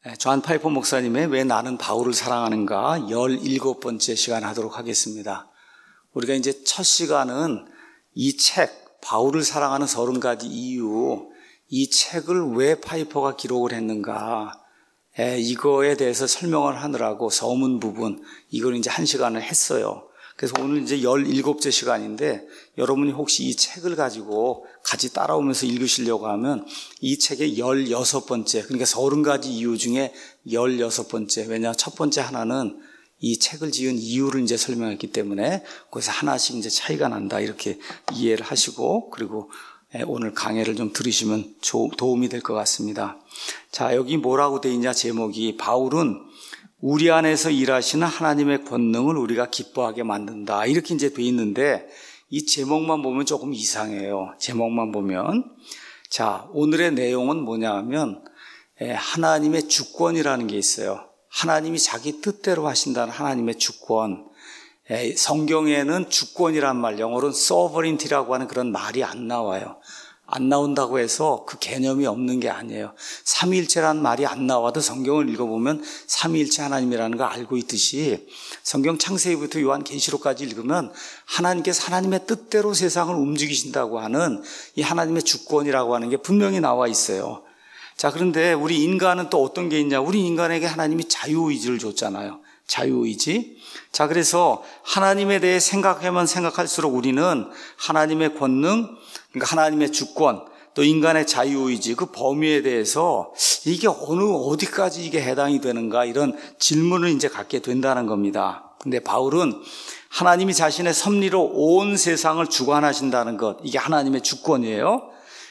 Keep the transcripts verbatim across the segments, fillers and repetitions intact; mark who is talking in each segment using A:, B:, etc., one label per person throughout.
A: 존 파이퍼 목사님의 왜 나는 바울을 사랑하는가 열일곱 번째 시간 하도록 하겠습니다. 우리가 이제 첫 시간은 이 책, 바울을 사랑하는 서른 가지 이유, 이 책을 왜 파이퍼가 기록을 했는가, 에, 이거에 대해서 설명을 하느라고 서문 부분, 이걸 이제 한 시간을 했어요. 그래서 오늘 이제 열일곱째 시간인데 여러분이 혹시 이 책을 가지고 같이 따라오면서 읽으시려고 하면 이 책의 열여섯 번째, 그러니까 서른 가지 이유 중에 열여섯 번째, 왜냐 첫 번째 하나는 이 책을 지은 이유를 이제 설명했기 때문에 거기서 하나씩 이제 차이가 난다 이렇게 이해를 하시고, 그리고 오늘 강해를 좀 들으시면 도움이 될 것 같습니다. 자, 여기 뭐라고 돼 있냐, 제목이 바울은 우리 안에서 일하시는 하나님의 권능을 우리가 기뻐하게 만든다 이렇게 이제 돼 있는데, 이 제목만 보면 조금 이상해요. 제목만 보면. 자, 오늘의 내용은 뭐냐 하면 하나님의 주권이라는 게 있어요. 하나님이 자기 뜻대로 하신다는 하나님의 주권. 성경에는 주권이란 말, 영어로는 sovereignty라고 하는 그런 말이 안 나와요. 안 나온다고 해서 그 개념이 없는 게 아니에요. 삼위일체라는 말이 안 나와도 성경을 읽어보면 삼위일체 하나님이라는 걸 알고 있듯이 성경 창세기부터 요한계시록까지 읽으면 하나님께서 하나님의 뜻대로 세상을 움직이신다고 하는 이 하나님의 주권이라고 하는 게 분명히 나와 있어요. 자, 그런데 우리 인간은 또 어떤 게 있냐? 우리 인간에게 하나님이 자유의지를 줬잖아요. 자유의지. 자, 그래서 하나님에 대해 생각하면 생각할수록 우리는 하나님의 권능, 그러니까 하나님의 주권, 또 인간의 자유의지, 그 범위에 대해서 이게 어느 어디까지 이게 해당이 되는가 이런 질문을 이제 갖게 된다는 겁니다. 근데 바울은 하나님이 자신의 섭리로 온 세상을 주관하신다는 것, 이게 하나님의 주권이에요.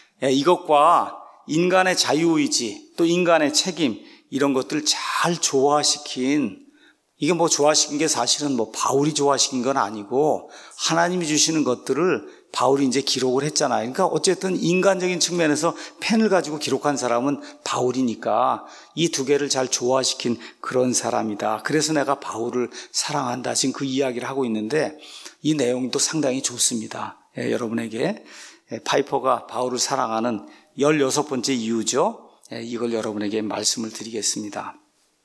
A: 이것과 인간의 자유의지, 또 인간의 책임, 이런 것들을 잘 조화시킨, 이게 뭐 조화시킨 게 사실은 뭐 바울이 조화시킨 건 아니고 하나님이 주시는 것들을 바울이 이제 기록을 했잖아요. 그러니까 어쨌든 인간적인 측면에서 펜을 가지고 기록한 사람은 바울이니까 이 두 개를 잘 조화시킨 그런 사람이다. 그래서 내가 바울을 사랑한다. 지금 그 이야기를 하고 있는데 이 내용도 상당히 좋습니다. 예, 여러분에게 파이퍼가 바울을 사랑하는 열여섯 번째 이유죠. 예, 이걸 여러분에게 말씀을 드리겠습니다.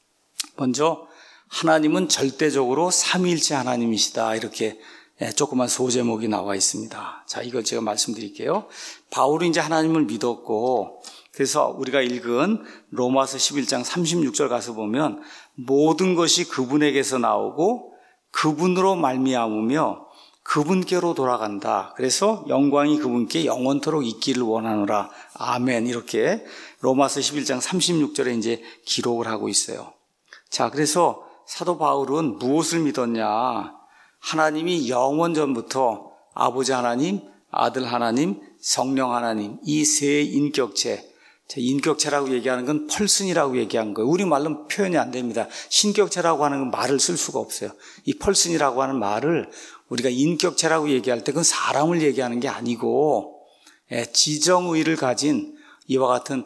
A: 먼저 하나님은 절대적으로 삼위일체 하나님이시다. 이렇게 조그만 소제목이 나와 있습니다. 자, 이걸 제가 말씀드릴게요. 바울이 이제 하나님을 믿었고, 그래서 우리가 읽은 로마서 십일 장 삼십육 절 가서 보면 모든 것이 그분에게서 나오고 그분으로 말미암으며 그분께로 돌아간다. 그래서 영광이 그분께 영원토록 있기를 원하노라. 아멘. 이렇게 로마서 십일 장 삼십육 절에 이제 기록을 하고 있어요. 자, 그래서 사도 바울은 무엇을 믿었냐? 하나님이 영원 전부터 아버지 하나님, 아들 하나님, 성령 하나님, 이 세 인격체, 인격체라고 얘기하는 건 펄슨이라고 얘기한 거예요. 우리말로는 표현이 안 됩니다. 신격체라고 하는 건 말을 쓸 수가 없어요. 이 펄슨이라고 하는 말을 우리가 인격체라고 얘기할 때 그건 사람을 얘기하는 게 아니고 지정의를 가진 이와 같은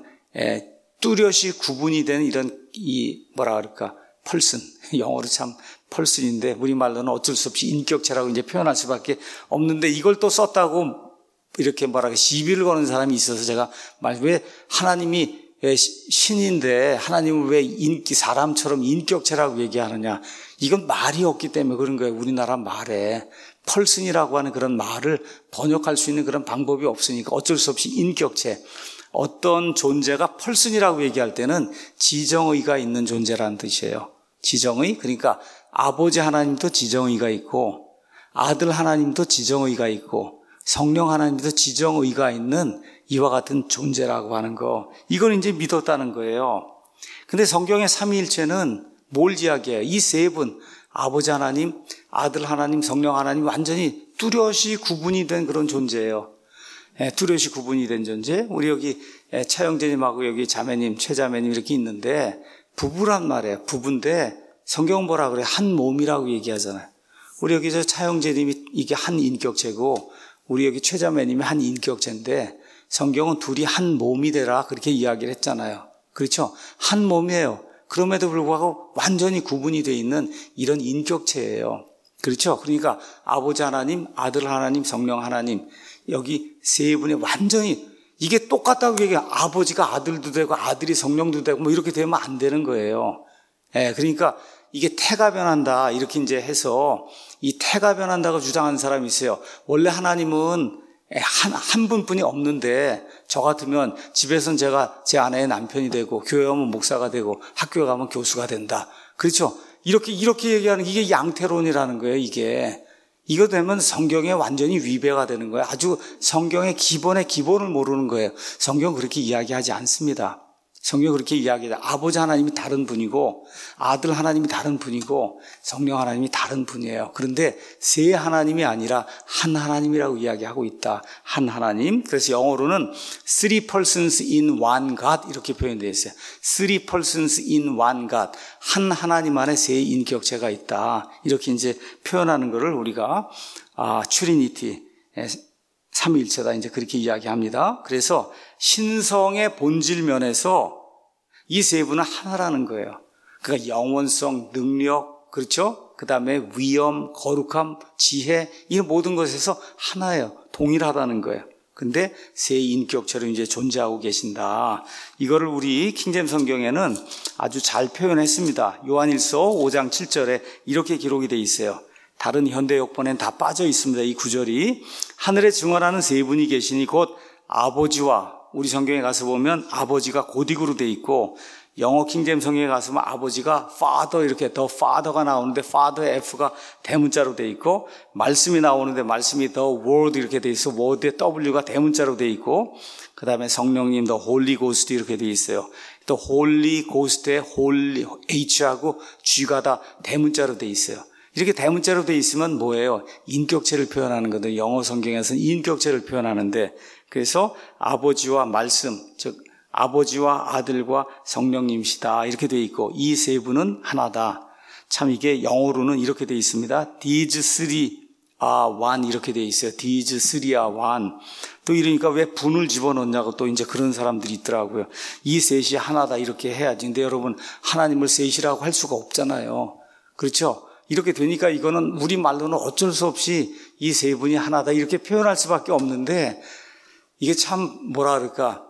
A: 뚜렷이 구분이 된 이런 이 뭐라 그럴까? 펄슨, 영어로 참 펄슨인데 우리말로는 어쩔 수 없이 인격체라고 이제 표현할 수밖에 없는데, 이걸 또 썼다고 이렇게 뭐랄까 시비를 거는 사람이 있어서 제가 말, 왜 하나님이 왜 신인데 하나님은 왜 인기 사람처럼 인격체라고 얘기하느냐? 이건 말이 없기 때문에 그런 거예요. 우리나라 말에 펄슨이라고 하는 그런 말을 번역할 수 있는 그런 방법이 없으니까 어쩔 수 없이 인격체, 어떤 존재가 펄슨이라고 얘기할 때는 지정의가 있는 존재라는 뜻이에요. 지정의, 그러니까 아버지 하나님도 지정의가 있고 아들 하나님도 지정의가 있고 성령 하나님도 지정의가 있는 이와 같은 존재라고 하는 거, 이걸 이제 믿었다는 거예요. 근데 성경의 삼위일체는 뭘 이야기해요? 이 세 분, 아버지 하나님, 아들 하나님, 성령 하나님, 완전히 뚜렷이 구분이 된 그런 존재예요. 뚜렷이 구분이 된 존재. 우리 여기 차영재님하고 여기 자매님, 최자매님 이렇게 있는데 부부란 말이에요. 부부인데 성경은 뭐라 그래요? 한 몸이라고 얘기하잖아요. 우리 여기 저 차영재님이 이게 한 인격체고 우리 여기 최자매님이 한 인격체인데 성경은 둘이 한 몸이 되라 그렇게 이야기를 했잖아요. 그렇죠? 한 몸이에요. 그럼에도 불구하고 완전히 구분이 되어 있는 이런 인격체예요. 그렇죠? 그러니까 아버지 하나님, 아들 하나님, 성령 하나님, 여기 세 분이 완전히 이게 똑같다고 얘기해. 아버지가 아들도 되고 아들이 성령도 되고 뭐 이렇게 되면 안 되는 거예요. 예, 그러니까 이게 태가 변한다 이렇게 이제 해서 이 태가 변한다고 주장하는 사람이 있어요. 원래 하나님은 한, 한 분뿐이 없는데 저 같으면 집에서는 제가 제 아내의 남편이 되고 교회 오면 목사가 되고 학교에 가면 교수가 된다. 그렇죠? 이렇게 이렇게 얘기하는 이게 양태론이라는 거예요. 이게 이거 되면 성경에 완전히 위배가 되는 거예요. 아주 성경의 기본의 기본을 모르는 거예요. 성경 그렇게 이야기하지 않습니다. 성경 그렇게 이야기해요. 아버지 하나님이 다른 분이고 아들 하나님이 다른 분이고 성령 하나님이 다른 분이에요. 그런데 세 하나님이 아니라 한 하나님이라고 이야기하고 있다. 한 하나님. 그래서 영어로는 three persons in one God 이렇게 표현되어 있어요. three persons in one God. 한 하나님 안에 세 인격체가 있다. 이렇게 이제 표현하는 것을 우리가 아, 트리니티 삼위일체다 이제 그렇게 이야기합니다. 그래서 신성의 본질 면에서 이 세 분은 하나라는 거예요. 그러니까 영원성, 능력, 그렇죠? 그 다음에 위엄, 거룩함, 지혜 이 모든 것에서 하나예요. 동일하다는 거예요. 근데 세 인격체로 이제 존재하고 계신다. 이거를 우리 킹제임 성경에는 아주 잘 표현했습니다. 요한일서 오 장 칠 절에 이렇게 기록이 돼 있어요. 다른 현대 역본엔 다 빠져 있습니다. 이 구절이 하늘에 증언하는 세 분이 계시니 곧 아버지와 우리 성경에 가서 보면 아버지가 고딕으로 돼 있고 영어 킹제임 성경에 가서 보면 아버지가 father 이렇게 더 father가 나오는데 father F가 대문자로 돼 있고 말씀이 나오는데 말씀이 the word 이렇게 돼 있어 word의 W가 대문자로 돼 있고 그 다음에 성령님 the Holy Ghost 이렇게 돼 있어요. 또 Holy Ghost의 Holy H하고 G가 다 대문자로 돼 있어요. 이렇게 대문자로 돼 있으면 뭐예요? 인격체를 표현하는 거든. 영어 성경에서는 인격체를 표현하는데 그래서 아버지와 말씀, 즉 아버지와 아들과 성령님이시다 이렇게 돼 있고 이 세 분은 하나다. 참 이게 영어로는 이렇게 돼 있습니다. These three are one 이렇게 돼 있어요. These three are one. 또 이러니까 왜 분을 집어넣냐고 또 이제 그런 사람들이 있더라고요. 이 셋이 하나다 이렇게 해야지. 근데 여러분 하나님을 셋이라고 할 수가 없잖아요. 그렇죠? 이렇게 되니까 이거는 우리 말로는 어쩔 수 없이 이 세 분이 하나다 이렇게 표현할 수밖에 없는데 이게 참 뭐라 그럴까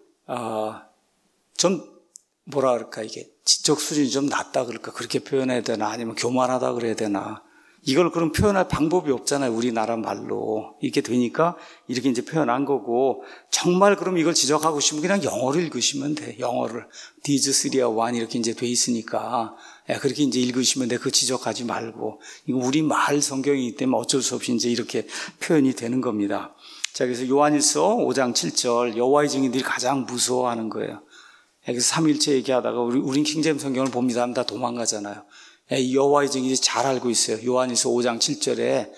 A: 어, 좀 뭐라 그럴까 이게 지적 수준이 좀 낮다 그럴까 그렇게 표현해야 되나 아니면 교만하다 그래야 되나 이걸 그럼 표현할 방법이 없잖아요. 우리나라 말로 이렇게 되니까 이렇게 이제 표현한 거고 정말 그럼 이걸 지적하고 싶으면 그냥 영어를 읽으시면 돼. 영어를 These three are one 이렇게 이제 돼 있으니까 그렇게 이제 읽으시면 돼. 그 지적하지 말고 이거 우리 말 성경이기 때문에 어쩔 수 없이 이제 이렇게 표현이 되는 겁니다. 자, 그래서 요한일서 오 장 칠 절 여호와의 증인들이 가장 무서워하는 거예요. 그래서 삼일체 얘기하다가 우리 우린 킹제임 성경을 봅니다 하면 다 도망가잖아요. 여호와의 증인들이 잘 알고 있어요. 요한일서 오 장 칠 절에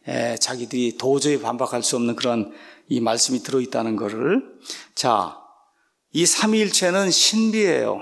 A: 자기들이 도저히 반박할 수 없는 그런 이 말씀이 들어있다는 것을. 자, 이 삼위일체는 신비예요.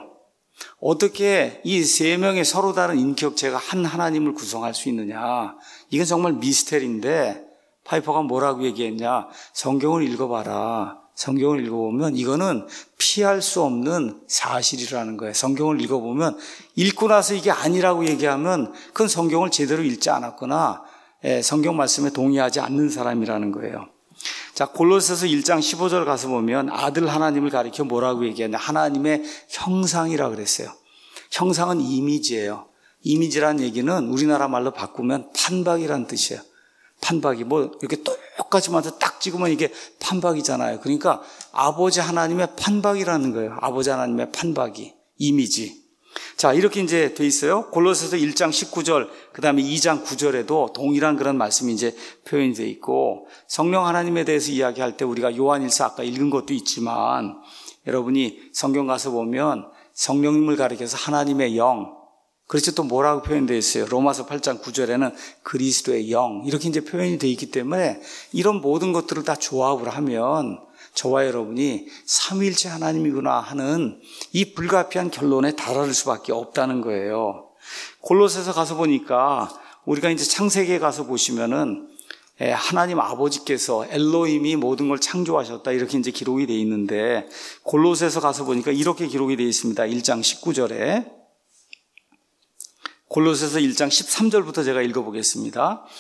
A: 어떻게 이 세 명의 서로 다른 인격체가 한 하나님을 구성할 수 있느냐. 이건 정말 미스테리인데 파이퍼가 뭐라고 얘기했냐. 성경을 읽어봐라. 성경을 읽어보면 이거는 피할 수 없는 사실이라는 거예요. 성경을 읽어보면 읽고 나서 이게 아니라고 얘기하면 그건 성경을 제대로 읽지 않았거나 성경 말씀에 동의하지 않는 사람이라는 거예요. 자, 골로새서 일 장 십오 절 가서 보면 아들 하나님을 가리켜 뭐라고 얘기했냐. 하나님의 형상이라고 그랬어요. 형상은 이미지예요. 이미지란 얘기는 우리나라 말로 바꾸면 판박이란 뜻이에요. 판박이 뭐 이렇게 똑같이 만들어 딱 찍으면 이게 판박이잖아요. 그러니까 아버지 하나님의 판박이라는 거예요. 아버지 하나님의 판박이 이미지. 자, 이렇게 이제 돼 있어요. 골로새서 일 장 십구 절, 그 다음에 이 장 구 절에도 동일한 그런 말씀이 이제 표현이 돼 있고 성령 하나님에 대해서 이야기할 때 우리가 요한일서 아까 읽은 것도 있지만 여러분이 성경 가서 보면 성령님을 가리켜서 하나님의 영, 그렇죠. 또 뭐라고 표현되어 있어요. 로마서 팔 장 구 절에는 그리스도의 영 이렇게 이제 표현이 되어 있기 때문에 이런 모든 것들을 다 조합을 하면 저와 여러분이 삼위일체 하나님이구나 하는 이 불가피한 결론에 달할 수밖에 없다는 거예요. 골로새서 가서 보니까 우리가 이제 창세기에 가서 보시면은 하나님 아버지께서 엘로힘이 모든 걸 창조하셨다 이렇게 이제 기록이 되어 있는데 골로새서 가서 보니까 이렇게 기록이 되어 있습니다. 일 장 십구 절에 골로새서 일 장 십삼 절부터 제가 읽어보겠습니다.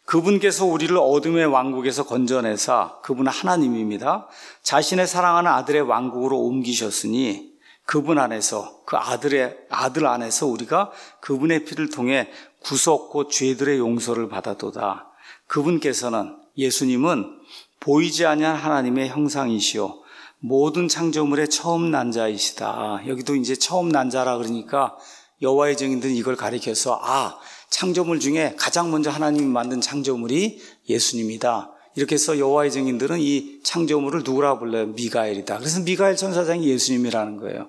A: 그분께서 우리를 어둠의 왕국에서 건져내사, 그분은 하나님입니다. 자신의 사랑하는 아들의 왕국으로 옮기셨으니 그분 안에서, 그 아들의 아들 안에서 우리가 그분의 피를 통해 구속 곧 죄들의 용서를 받아도다. 그분께서는, 예수님은 보이지 아니한 하나님의 형상이시오 모든 창조물의 처음 난 자이시다. 여기도 이제 처음 난 자라 그러니까 여호와의 증인들은 이걸 가리켜서 아, 창조물 중에 가장 먼저 하나님이 만든 창조물이 예수님이다. 이렇게 해서 여호와의 증인들은 이 창조물을 누구라 불러요? 미가엘이다. 그래서 미가엘 천사장이 예수님이라는 거예요.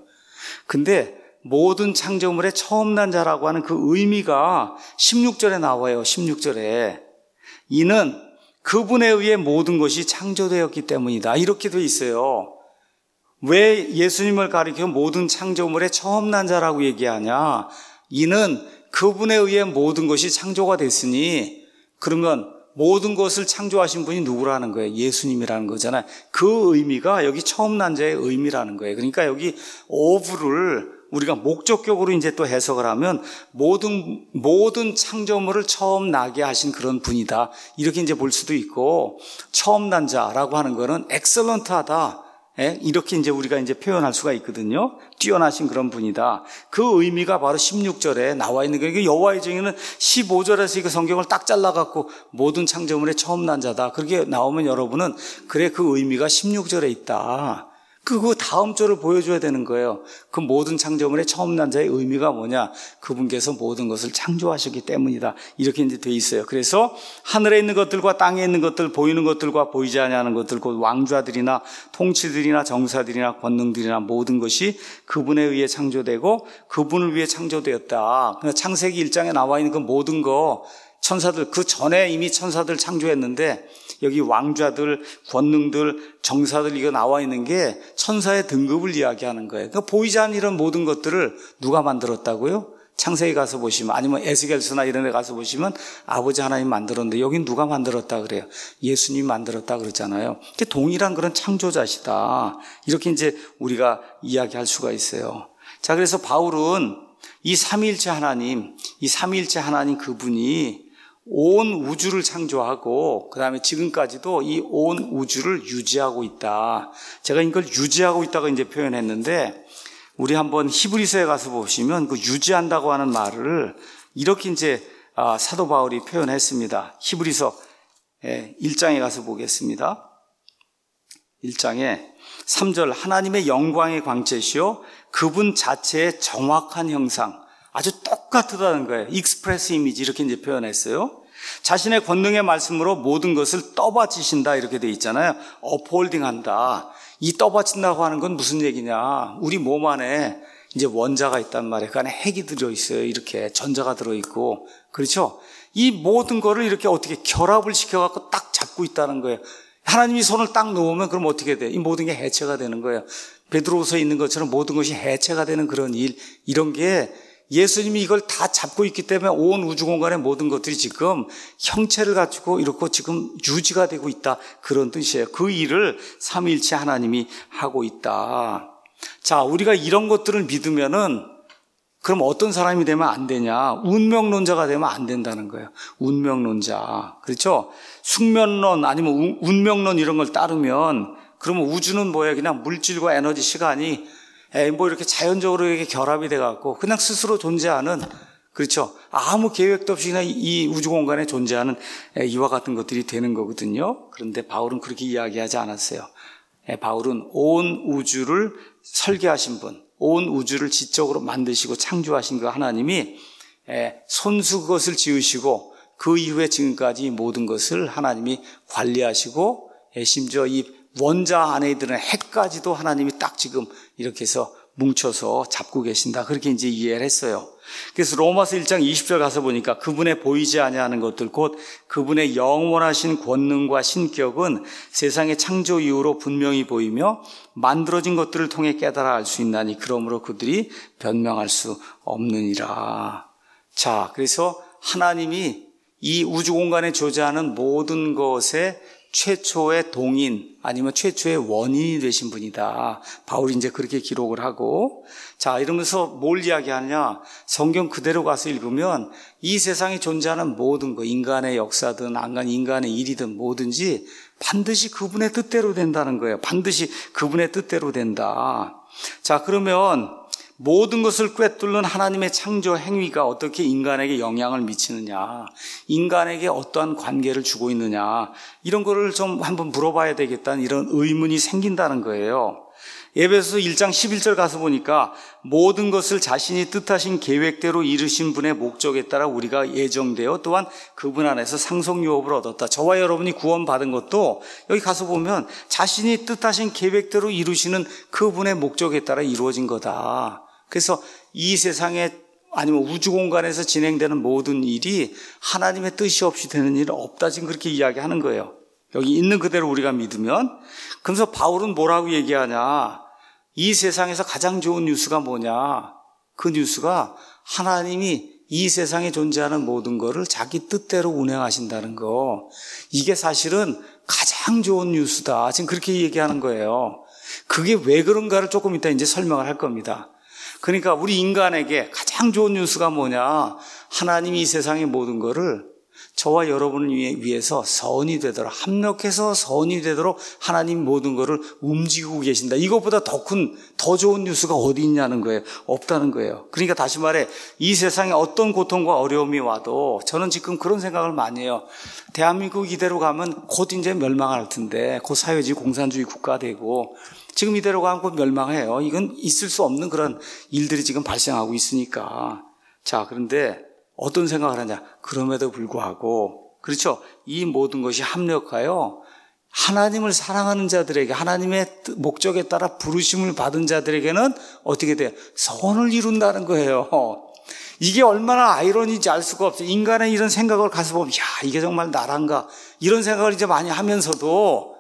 A: 근데 모든 창조물의 처음 난 자라고 하는 그 의미가 십육 절에 나와요. 십육 절에 이는 그분에 의해 모든 것이 창조되었기 때문이다. 이렇게 돼 있어요. 왜 예수님을 가리켜 모든 창조물의 처음 난 자라고 얘기하냐? 이는 그분에 의해 모든 것이 창조가 됐으니, 그러면 모든 것을 창조하신 분이 누구라는 거예요? 예수님이라는 거잖아요. 그 의미가 여기 처음 난 자의 의미라는 거예요. 그러니까 여기 오브를 우리가 목적격으로 이제 또 해석을 하면 모든, 모든 창조물을 처음 나게 하신 그런 분이다. 이렇게 이제 볼 수도 있고, 처음 난 자라고 하는 거는 엑셀런트하다. 예? 이렇게 이제 우리가 이제 표현할 수가 있거든요. 뛰어나신 그런 분이다. 그 의미가 바로 십육 절에 나와 있는 거예요. 여호와의 증인은 십오 절에서 이거 성경을 딱 잘라갖고 모든 창조물의 처음 난 자다. 그렇게 나오면 여러분은 그래, 그 의미가 십육 절에 있다. 그 다음 절을 보여줘야 되는 거예요. 그 모든 창조물의 처음 난 자의 의미가 뭐냐? 그분께서 모든 것을 창조하셨기 때문이다. 이렇게 이제 돼 있어요. 그래서 하늘에 있는 것들과 땅에 있는 것들, 보이는 것들과 보이지 아니하는 것들, 곧 왕좌들이나 통치들이나 정사들이나 권능들이나 모든 것이 그분에 의해 창조되고 그분을 위해 창조되었다. 그러니까 창세기 일 장에 나와 있는 그 모든 거, 천사들, 그 전에 이미 천사들 창조했는데 여기 왕좌들, 권능들, 정사들 이거 나와 있는 게 천사의 등급을 이야기하는 거예요. 그러니까 보이지 않는 이런 모든 것들을 누가 만들었다고요? 창세기 가서 보시면, 아니면 에스겔서나 이런 데 가서 보시면 아버지 하나님 만들었는데 여긴 누가 만들었다 그래요? 예수님이 만들었다 그러잖아요. 동일한 그런 창조자시다. 이렇게 이제 우리가 이야기할 수가 있어요. 자, 그래서 바울은 이 삼위일체 하나님, 이 삼위일체 하나님 그분이 온 우주를 창조하고 그 다음에 지금까지도 이 온 우주를 유지하고 있다. 제가 이걸 유지하고 있다고 이제 표현했는데, 우리 한번 히브리서에 가서 보시면 그 유지한다고 하는 말을 이렇게 이제 사도 바울이 표현했습니다. 히브리서 일 장에 가서 보겠습니다. 일 장에 삼 절, 하나님의 영광의 광채시요 그분 자체의 정확한 형상, 아주 똑같다는 거예요. 익스프레스 이미지 이렇게 이제 표현했어요. 자신의 권능의 말씀으로 모든 것을 떠받치신다 이렇게 돼 있잖아요. 업홀딩 한다. 이 떠받친다고 하는 건 무슨 얘기냐? 우리 몸 안에 이제 원자가 있단 말이에요. 그 안에 핵이 들어있어요. 이렇게 전자가 들어있고, 그렇죠? 이 모든 거를 이렇게 어떻게 결합을 시켜갖고 딱 잡고 있다는 거예요. 하나님이 손을 딱 놓으면 그럼 어떻게 돼? 이 모든 게 해체가 되는 거예요. 베드로후서에 있는 것처럼 모든 것이 해체가 되는 그런 일, 이런 게 예수님이 이걸 다 잡고 있기 때문에 온 우주 공간의 모든 것들이 지금 형체를 갖추고 이렇게 지금 유지가 되고 있다. 그런 뜻이에요. 그 일을 삼위일체 하나님이 하고 있다. 자, 우리가 이런 것들을 믿으면은 그럼 어떤 사람이 되면 안 되냐? 운명론자가 되면 안 된다는 거예요. 운명론자. 그렇죠? 숙면론 아니면 운명론 이런 걸 따르면 그러면 우주는 뭐예요? 그냥 물질과 에너지, 시간이 에이, 뭐 이렇게 자연적으로 이렇게 결합이 돼갖고 그냥 스스로 존재하는, 그렇죠? 아무 계획도 없이 그냥 이 우주 공간에 존재하는 이와 같은 것들이 되는 거거든요. 그런데 바울은 그렇게 이야기하지 않았어요. 바울은 온 우주를 설계하신 분, 온 우주를 지적으로 만드시고 창조하신 그 하나님이 손수 그것을 지으시고 그 이후에 지금까지 모든 것을 하나님이 관리하시고 심지어 이 원자 안에 드는 핵까지도 하나님이 딱 지금 이렇게 해서 뭉쳐서 잡고 계신다. 그렇게 이제 이해를 했어요. 그래서 로마서 일 장 이십 절 가서 보니까 그분의 보이지 아니하는 것들 곧 그분의 영원하신 권능과 신격은 세상의 창조 이후로 분명히 보이며 만들어진 것들을 통해 깨달아 알 수 있나니 그러므로 그들이 변명할 수 없느니라. 자, 그래서 하나님이 이 우주 공간에 존재하는 모든 것의 최초의 동인 아니면 최초의 원인이 되신 분이다. 바울이 이제 그렇게 기록을 하고, 자, 이러면서 뭘 이야기하냐? 성경 그대로 가서 읽으면 이 세상에 존재하는 모든 거, 인간의 역사든 안간 인간의 일이든 뭐든지 반드시 그분의 뜻대로 된다는 거예요. 반드시 그분의 뜻대로 된다. 자, 그러면 모든 것을 꿰뚫는 하나님의 창조 행위가 어떻게 인간에게 영향을 미치느냐, 인간에게 어떠한 관계를 주고 있느냐, 이런 거를 좀 한번 물어봐야 되겠다는 이런 의문이 생긴다는 거예요. 에베소서 일 장 십일 절 가서 보니까 모든 것을 자신이 뜻하신 계획대로 이루신 분의 목적에 따라 우리가 예정되어 또한 그분 안에서 상속유업을 얻었다. 저와 여러분이 구원받은 것도 여기 가서 보면 자신이 뜻하신 계획대로 이루시는 그분의 목적에 따라 이루어진 거다. 그래서 이 세상에 아니면 우주 공간에서 진행되는 모든 일이 하나님의 뜻이 없이 되는 일은 없다. 지금 그렇게 이야기하는 거예요. 여기 있는 그대로 우리가 믿으면. 그래서 바울은 뭐라고 얘기하냐? 이 세상에서 가장 좋은 뉴스가 뭐냐? 그 뉴스가 하나님이 이 세상에 존재하는 모든 거를 자기 뜻대로 운행하신다는 거. 이게 사실은 가장 좋은 뉴스다. 지금 그렇게 얘기하는 거예요. 그게 왜 그런가를 조금 이따 이제 설명을 할 겁니다. 그러니까 우리 인간에게 가장 좋은 뉴스가 뭐냐? 하나님이 이 세상의 모든 거를 저와 여러분을 위해서 선이 되도록, 합력해서 선이 되도록 하나님 모든 거를 움직이고 계신다. 이것보다 더 큰, 더 좋은 뉴스가 어디 있냐는 거예요. 없다는 거예요. 그러니까 다시 말해, 이 세상에 어떤 고통과 어려움이 와도 저는 지금 그런 생각을 많이 해요. 대한민국 이대로 가면 곧 이제 멸망할 텐데, 곧 사회주의 공산주의 국가 되고, 지금 이대로 가면 곧 멸망해요. 이건 있을 수 없는 그런 일들이 지금 발생하고 있으니까. 자, 그런데 어떤 생각을 하냐? 그럼에도 불구하고, 그렇죠? 이 모든 것이 합력하여 하나님을 사랑하는 자들에게, 하나님의 목적에 따라 부르심을 받은 자들에게는 어떻게 돼요? 선을 이룬다는 거예요. 이게 얼마나 아이러니인지 알 수가 없어요. 인간의 이런 생각을 가서 보면, 야, 이게 정말 나란가? 이런 생각을 이제 많이 하면서도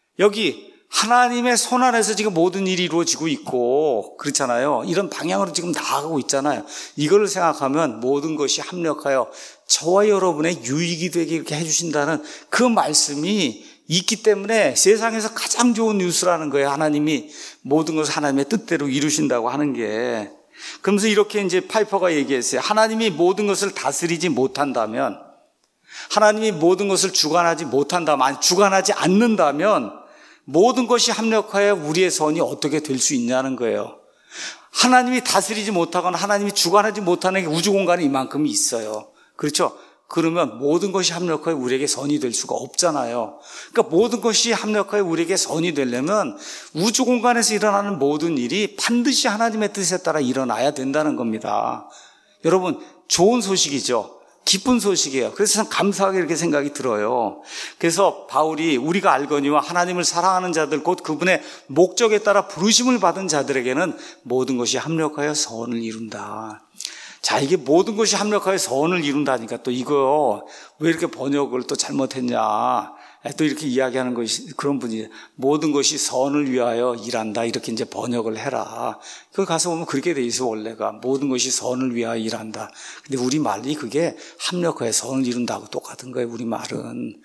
A: 여기 하나님의 손 안에서 지금 모든 일이 이루어지고 있고 그렇잖아요. 이런 방향으로 지금 나아가고 있잖아요. 이걸 생각하면 모든 것이 합력하여 저와 여러분의 유익이 되게 이렇게 해주신다는 그 말씀이 있기 때문에 세상에서 가장 좋은 뉴스라는 거예요. 하나님이 모든 것을 하나님의 뜻대로 이루신다고 하는 게. 그러면서 이렇게 이제 파이퍼가 얘기했어요. 하나님이 모든 것을 다스리지 못한다면, 하나님이 모든 것을 주관하지 못한다면, 아니 주관하지 않는다면 모든 것이 합력하여 우리의 선이 어떻게 될 수 있냐는 거예요. 하나님이 다스리지 못하거나 하나님이 주관하지 못하는 게 우주 공간에 이만큼이 있어요. 그렇죠? 그러면 모든 것이 합력하여 우리에게 선이 될 수가 없잖아요. 그러니까 모든 것이 합력하여 우리에게 선이 되려면 우주 공간에서 일어나는 모든 일이 반드시 하나님의 뜻에 따라 일어나야 된다는 겁니다. 여러분, 좋은 소식이죠. 기쁜 소식이에요. 그래서 참 감사하게 이렇게 생각이 들어요. 그래서 바울이 우리가 알거니와 하나님을 사랑하는 자들 곧 그분의 목적에 따라 부르심을 받은 자들에게는 모든 것이 합력하여 선을 이룬다. 자, 이게 모든 것이 합력하여 선을 이룬다니까 또 이거 왜 이렇게 번역을 또 잘못했냐. 또 이렇게 이야기하는 것이 그런 분이 모든 것이 선을 위하여 일한다 이렇게 이제 번역을 해라. 그 가서 보면 그렇게 돼 있어. 원래가 모든 것이 선을 위하여 일한다. 근데 우리 말이 그게 합력하여 선을 이룬다고 똑같은 거예요. 우리 말은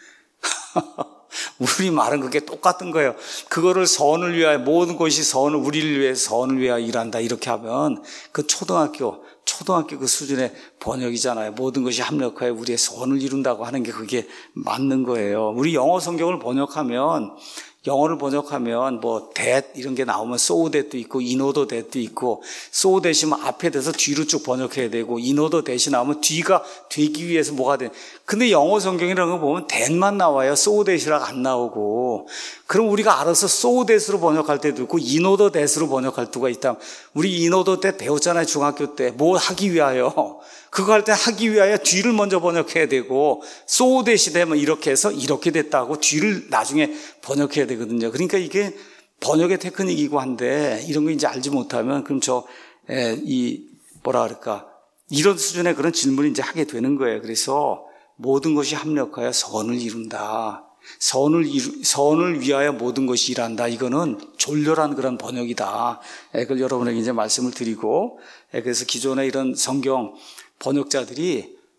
A: 우리 말은 그게 똑같은 거예요. 그거를 선을 위하여 모든 것이 선을 우리를 위해서 선을 위하여 일한다 이렇게 하면 그 초등학교 초등학교 그 수준의 번역이잖아요. 모든 것이 합력하여 우리의 선을 이룬다고 하는 게 그게 맞는 거예요. 우리 영어 성경을 번역하면 영어를 번역하면 뭐 that 이런 게 나오면 so that도 있고 in order that도 있고 so that이면 앞에 대서 뒤로 쭉 번역해야 되고 in order that이 나오면 뒤가 되기 위해서 뭐가 돼. 근데 영어 성경이라는 거 보면 that만 나와요. so that이라고 안 나오고. 그럼 우리가 알아서 so that으로 번역할 때도 있고 in order that으로 번역할 때가 있다. 우리 in order that 배웠잖아요. 중학교 때. 뭐 하기 위하여. 그거 할 때 하기 위하여 뒤를 먼저 번역해야 되고 so that이 되면 이렇게 해서 이렇게 됐다고 뒤를 나중에 번역해야 되거든요. 그러니까 이게 번역의 테크닉이고 한데 이런 거 이제 알지 못하면 그럼 저 이 뭐라 그럴까 이런 수준의 그런 질문을 이제 하게 되는 거예요. 그래서 모든 것이 합력하여 선을 이룬다. 선을 이루, 선을 위하여 모든 것이 일한다. 이거는 졸렬한 그런 번역이다. 그걸 여러분에게 이제 말씀을 드리고 그래서 기존의 이런 성경 번역자들이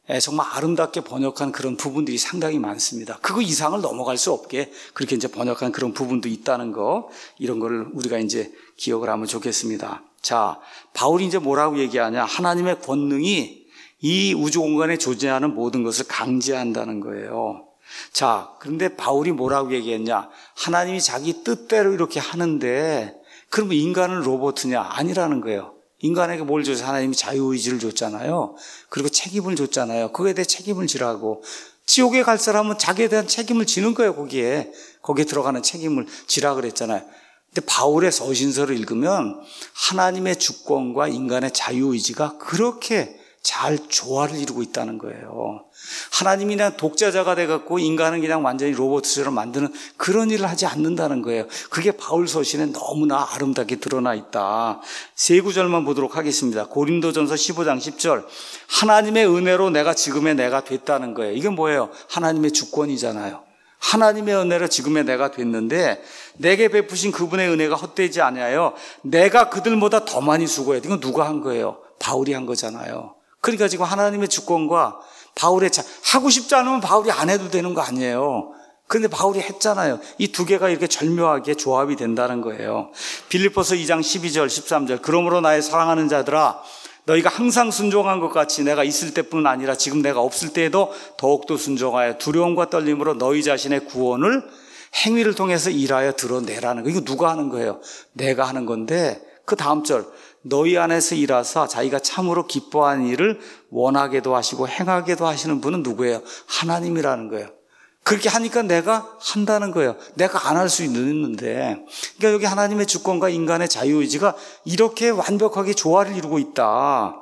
A: 정말 아름답게 번역한 그런 부분들이 상당히 많습니다. 그거 이상을 넘어갈 수 없게 그렇게 이제 번역한 그런 부분도 있다는 거, 이런 거를 우리가 이제 기억을 하면 좋겠습니다. 자, 바울이 이제 뭐라고 얘기하냐? 하나님의 권능이 이 우주 공간에 존재하는 모든 것을 강제한다는 거예요. 자, 그런데 바울이 뭐라고 얘기했냐? 하나님이 자기 뜻대로 이렇게 하는데, 그러면 인간은 로봇이냐? 아니라는 거예요. 인간에게 뭘 줘서 하나님이 자유의지를 줬잖아요. 그리고 책임을 줬잖아요. 그거에 대해 책임을 지라고. 지옥에 갈 사람은 자기에 대한 책임을 지는 거예요. 거기에 거기에 들어가는 책임을 지라 그랬잖아요. 근데 바울의 서신서를 읽으면 하나님의 주권과 인간의 자유의지가 그렇게 잘 조화를 이루고 있다는 거예요. 하나님이 그냥 독자자가 돼갖고 인간은 그냥 완전히 로봇처럼 만드는 그런 일을 하지 않는다는 거예요. 그게 바울 서신에 너무나 아름답게 드러나 있다. 세 구절만 보도록 하겠습니다. 고린도전서 십오 장 십 절. 하나님의 은혜로 내가 지금의 내가 됐다는 거예요. 이게 뭐예요? 하나님의 주권이잖아요. 하나님의 은혜로 지금의 내가 됐는데, 내게 베푸신 그분의 은혜가 헛되지 아니하여 내가 그들보다 더 많이 수고해야 돼. 이건 누가 한 거예요? 바울이 한 거잖아요. 그러니까 지금 하나님의 주권과 바울의 자, 하고 싶지 않으면 바울이 안 해도 되는 거 아니에요. 그런데 바울이 했잖아요. 이 두 개가 이렇게 절묘하게 조합이 된다는 거예요. 빌립보서 이 장 십이 절 십삼 절. 그러므로 나의 사랑하는 자들아, 너희가 항상 순종한 것 같이 내가 있을 때뿐 아니라 지금 내가 없을 때에도 더욱더 순종하여 두려움과 떨림으로 너희 자신의 구원을 행위를 통해서 일하여 드러내라는 거예요. 이거 누가 하는 거예요? 내가 하는 건데, 그 다음 절. 너희 안에서 일하사 자기가 참으로 기뻐하는 일을 원하게도 하시고 행하게도 하시는 분은 누구예요? 하나님이라는 거예요. 그렇게 하니까 내가 한다는 거예요. 내가 안 할 수 있는데. 그러니까 여기 하나님의 주권과 인간의 자유의지가 이렇게 완벽하게 조화를 이루고 있다.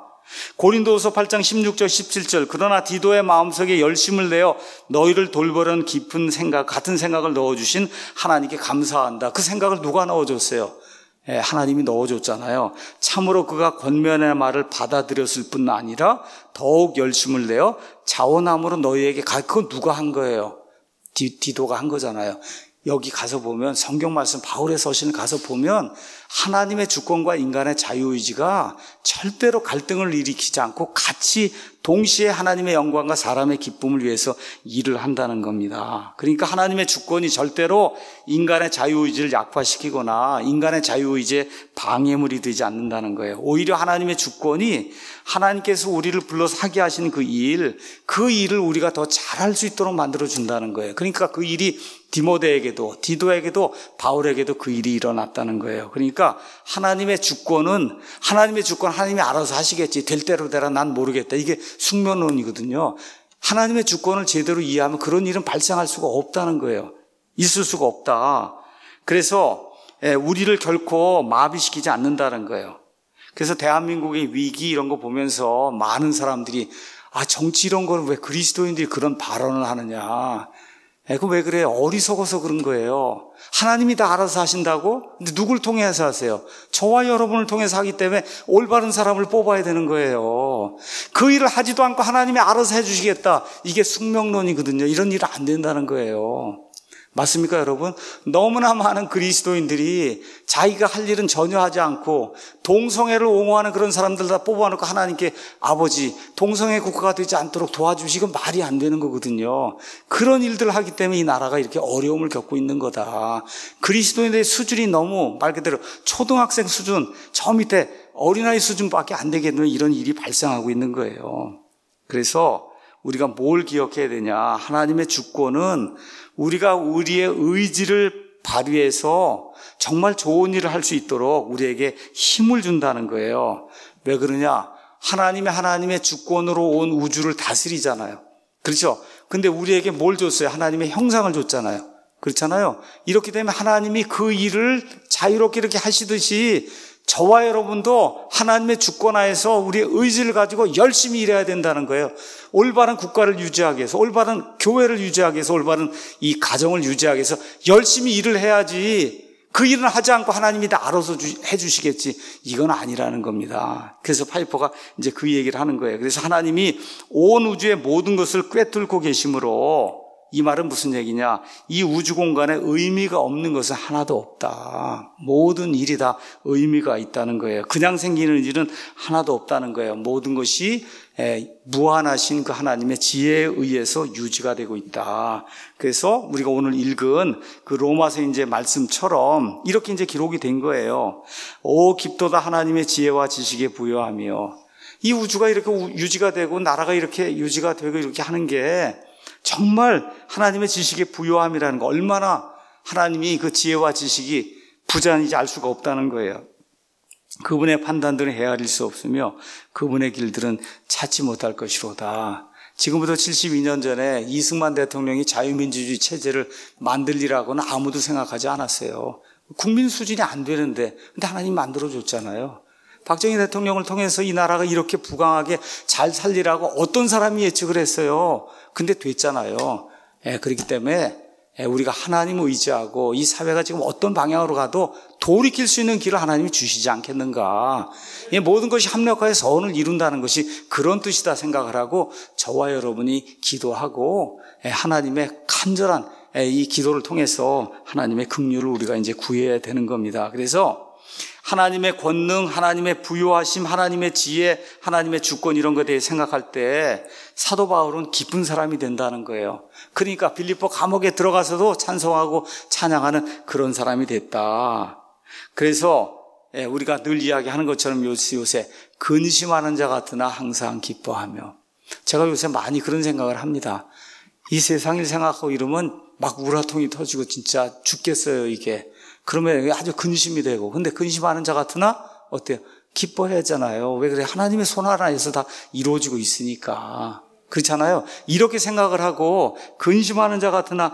A: 고린도후서 팔 장 십육 절 십칠 절. 그러나 디도의 마음속에 열심을 내어 너희를 돌보려는 깊은 생각, 같은 생각을 넣어주신 하나님께 감사한다. 그 생각을 누가 넣어줬어요? 예, 하나님이 넣어줬잖아요. 참으로 그가 권면의 말을 받아들였을 뿐 아니라 더욱 열심을 내어 자원함으로 너희에게 가. 그건 누가 한 거예요? 디, 디도가 한 거잖아요. 여기 가서 보면, 성경 말씀 바울의 서신을 가서 보면 하나님의 주권과 인간의 자유의지가 절대로 갈등을 일으키지 않고 같이 동시에 하나님의 영광과 사람의 기쁨을 위해서 일을 한다는 겁니다. 그러니까 하나님의 주권이 절대로 인간의 자유의지를 약화시키거나 인간의 자유의지에 방해물이 되지 않는다는 거예요. 오히려 하나님의 주권이 하나님께서 우리를 불러서 하게 하신 그 일, 그 일을 우리가 더 잘할 수 있도록 만들어준다는 거예요. 그러니까 그 일이 디모데에게도, 디도에게도, 바울에게도 그 일이 일어났다는 거예요. 그러니까 하나님의 주권은, 하나님의 주권 하나님이 알아서 하시겠지. 될 대로 되라, 난 모르겠다. 이게 숙명론이거든요. 하나님의 주권을 제대로 이해하면 그런 일은 발생할 수가 없다는 거예요. 있을 수가 없다. 그래서 우리를 결코 마비시키지 않는다는 거예요. 그래서 대한민국의 위기 이런 거 보면서 많은 사람들이, 아, 정치 이런 걸 왜 그리스도인들이 그런 발언을 하느냐. 그 왜 그래? 어리석어서 그런 거예요. 하나님이 다 알아서 하신다고? 근데 누굴 통해서 하세요? 저와 여러분을 통해서 하기 때문에 올바른 사람을 뽑아야 되는 거예요. 그 일을 하지도 않고 하나님이 알아서 해주시겠다. 이게 숙명론이거든요. 이런 일은 안 된다는 거예요. 맞습니까, 여러분? 너무나 많은 그리스도인들이 자기가 할 일은 전혀 하지 않고 동성애를 옹호하는 그런 사람들 다 뽑아놓고 하나님께 아버지, 동성애 국가가 되지 않도록 도와주시고, 말이 안 되는 거거든요. 그런 일들을 하기 때문에 이 나라가 이렇게 어려움을 겪고 있는 거다. 그리스도인들의 수준이 너무 말 그대로 초등학생 수준, 저 밑에 어린아이 수준밖에 안 되겠는 이런 일이 발생하고 있는 거예요. 그래서 우리가 뭘 기억해야 되냐? 하나님의 주권은 우리가 우리의 의지를 발휘해서 정말 좋은 일을 할 수 있도록 우리에게 힘을 준다는 거예요. 왜 그러냐? 하나님이 하나님의 주권으로 온 우주를 다스리잖아요. 그렇죠? 근데 우리에게 뭘 줬어요? 하나님의 형상을 줬잖아요. 그렇잖아요. 이렇게 되면 하나님이 그 일을 자유롭게 이렇게 하시듯이 저와 여러분도 하나님의 주권하에서 우리의 의지를 가지고 열심히 일해야 된다는 거예요. 올바른 국가를 유지하기 위해서, 올바른 교회를 유지하기 위해서, 올바른 이 가정을 유지하기 위해서 열심히 일을 해야지, 그 일은 하지 않고 하나님이 다 알아서 해주시겠지, 이건 아니라는 겁니다. 그래서 파이퍼가 이제 그 얘기를 하는 거예요. 그래서 하나님이 온 우주의 모든 것을 꿰뚫고 계심으로 이 말은 무슨 얘기냐? 이 우주 공간에 의미가 없는 것은 하나도 없다. 모든 일이 다 의미가 있다는 거예요. 그냥 생기는 일은 하나도 없다는 거예요. 모든 것이 무한하신 그 하나님의 지혜에 의해서 유지가 되고 있다. 그래서 우리가 오늘 읽은 그 로마서 이제 말씀처럼 이렇게 이제 기록이 된 거예요. 오 깊도다 하나님의 지혜와 지식에 부여하며, 이 우주가 이렇게 유지가 되고 나라가 이렇게 유지가 되고 이렇게 하는 게 정말 하나님의 지식의 부요함이라는 거, 얼마나 하나님이 그 지혜와 지식이 부자인지 알 수가 없다는 거예요. 그분의 판단들은 헤아릴 수 없으며 그분의 길들은 찾지 못할 것이로다. 지금부터 칠십이 년 전에 이승만 대통령이 자유민주주의 체제를 만들리라고는 아무도 생각하지 않았어요. 국민 수준이 안 되는데, 근데 하나님 만들어줬잖아요. 박정희 대통령을 통해서 이 나라가 이렇게 부강하게 잘 살리라고 어떤 사람이 예측을 했어요. 근데 됐잖아요. 예, 그렇기 때문에 우리가 하나님을 의지하고 이 사회가 지금 어떤 방향으로 가도 돌이킬 수 있는 길을 하나님이 주시지 않겠는가. 예, 모든 것이 합력하여 선을 이룬다는 것이 그런 뜻이다 생각을 하고 저와 여러분이 기도하고 하나님의 간절한 이 기도를 통해서 하나님의 긍휼을 우리가 이제 구해야 되는 겁니다. 그래서 하나님의 권능, 하나님의 부요하심, 하나님의 지혜, 하나님의 주권 이런 것에 대해 생각할 때 사도 바울은 기쁜 사람이 된다는 거예요. 그러니까 빌립보 감옥에 들어가서도 찬송하고 찬양하는 그런 사람이 됐다. 그래서 우리가 늘 이야기하는 것처럼 요새 근심하는 자 같으나 항상 기뻐하며, 제가 요새 많이 그런 생각을 합니다. 이 세상을 생각하고 이러면 막 우라통이 터지고 진짜 죽겠어요 이게. 그러면 아주 근심이 되고, 근데 근심하는 자 같으나 어때요? 기뻐하잖아요. 왜 그래? 하나님의 손 하나에서 다 이루어지고 있으니까. 그렇잖아요. 이렇게 생각을 하고 근심하는 자 같으나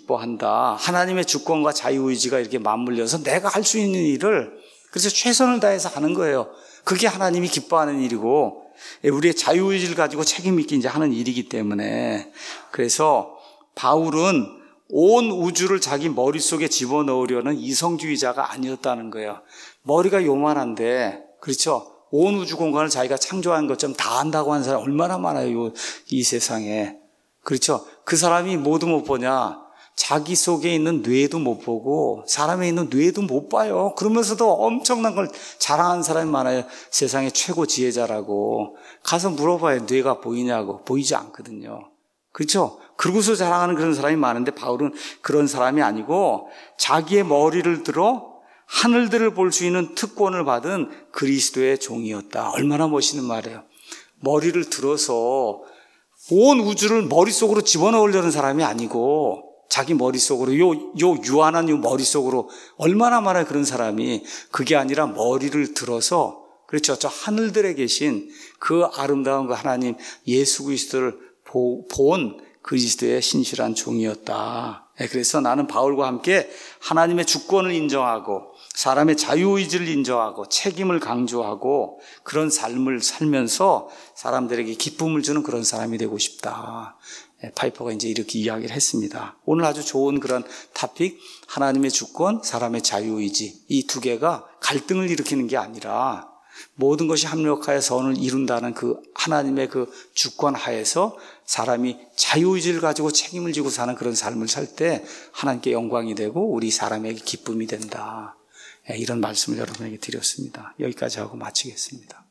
A: 기뻐한다. 하나님의 주권과 자유의지가 이렇게 맞물려서 내가 할 수 있는 일을 그래서 최선을 다해서 하는 거예요. 그게 하나님이 기뻐하는 일이고 우리의 자유의지를 가지고 책임 있게 이제 하는 일이기 때문에, 그래서 바울은 온 우주를 자기 머릿속에 집어넣으려는 이성주의자가 아니었다는 거예요. 머리가 요만한데, 그렇죠? 온 우주 공간을 자기가 창조한 것처럼 다 안다고 하는 사람 얼마나 많아요, 이 세상에. 그렇죠? 그 사람이 뭐도 못 보냐? 자기 속에 있는 뇌도 못 보고 사람에 있는 뇌도 못 봐요. 그러면서도 엄청난 걸 자랑하는 사람이 많아요. 세상의 최고 지혜자라고. 가서 물어봐요. 뇌가 보이냐고. 보이지 않거든요. 그렇죠? 그러고서 자랑하는 그런 사람이 많은데 바울은 그런 사람이 아니고 자기의 머리를 들어 하늘들을 볼 수 있는 특권을 받은 그리스도의 종이었다. 얼마나 멋있는 말이에요. 머리를 들어서 온 우주를 머릿속으로 집어넣으려는 사람이 아니고 자기 머릿속으로 요, 요 유한한 요 머릿속으로 얼마나 많아요 그런 사람이. 그게 아니라 머리를 들어서, 그렇죠, 저 하늘들에 계신 그 아름다운 그 하나님 예수 그리스도를 본 그리스도의 신실한 종이었다. 그래서 나는 바울과 함께 하나님의 주권을 인정하고 사람의 자유의지를 인정하고 책임을 강조하고 그런 삶을 살면서 사람들에게 기쁨을 주는 그런 사람이 되고 싶다. 파이퍼가 이제 이렇게 이야기를 했습니다. 오늘 아주 좋은 그런 토픽, 하나님의 주권, 사람의 자유의지, 이 두 개가 갈등을 일으키는 게 아니라 모든 것이 합력하여 선을 이룬다는 그 하나님의 그 주권 하에서 사람이 자유의지를 가지고 책임을 지고 사는 그런 삶을 살 때 하나님께 영광이 되고 우리 사람에게 기쁨이 된다. 이런 말씀을 여러분에게 드렸습니다. 여기까지 하고 마치겠습니다.